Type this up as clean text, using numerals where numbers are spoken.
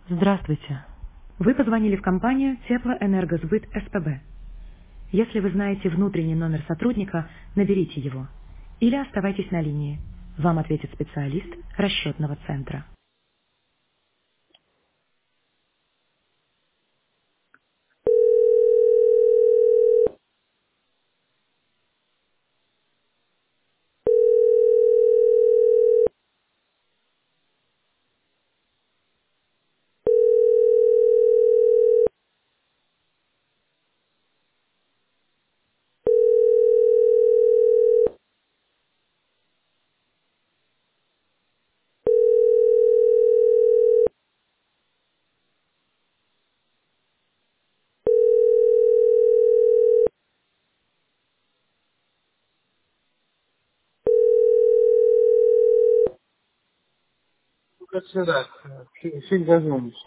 Здравствуйте. Вы позвонили в компанию Теплоэнергосбыт СПБ. Если вы знаете внутренний номер сотрудника, наберите его. Или оставайтесь на линии. Вам ответит специалист расчетного центра. Ну, как всегда, фиг дождемся.